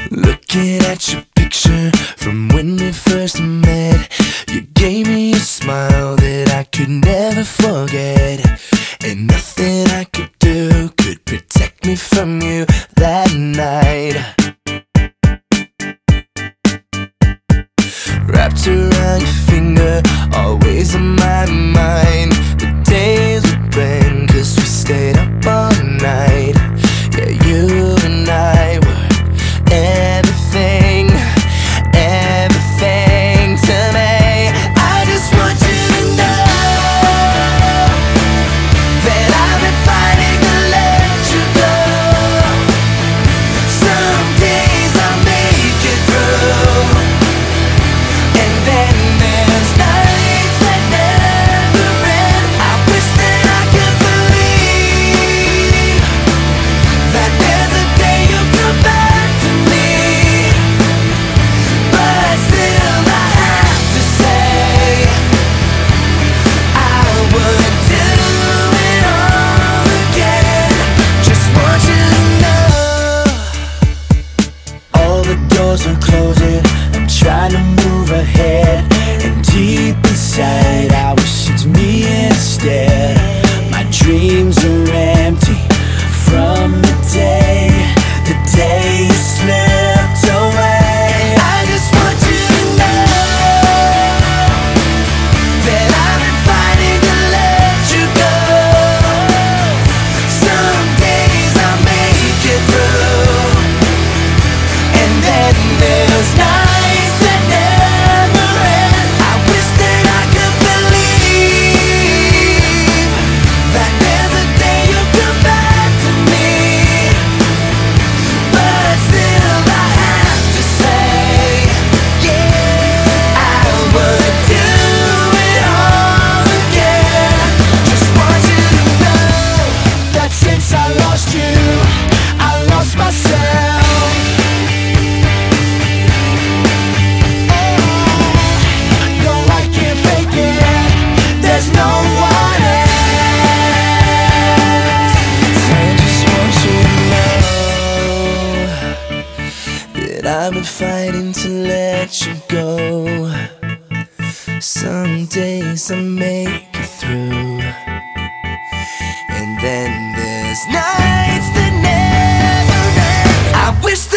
Looking at your picture from when we first met, you gave me a smile that I could never forget, and nothing I could do could protect me from you that night. Wrapped around your finger, always on my mind. The days would bend, 'cause we stayed up all night. Yeah, you and I were everything, everything to me. I just want you to know that I've been fighting to let you go. Some days I'll make it through, and then there's nights that never end. I wish that I could believe that there's a day you'll come back to me, but still I have to say I would do it all again. Just want you to know all the doors are closing. I'm trying to move ahead, and deep inside I wish it's me instead. My dreams are empty from the day you slipped away. I just want you to know that I've been fighting to let you go. Some days I'll make it through, and then there's nights that never end. I wish that I could believe that there's a day you'll come back to me, but still I have to say, yeah, I would do it all again. Just want you to know that since I lost you, I lost myself. No, I can't fake it, there's no one else. I just want you to know that I've been fighting to let you go. Some days I make it through, and then there's nights that never end. I wish that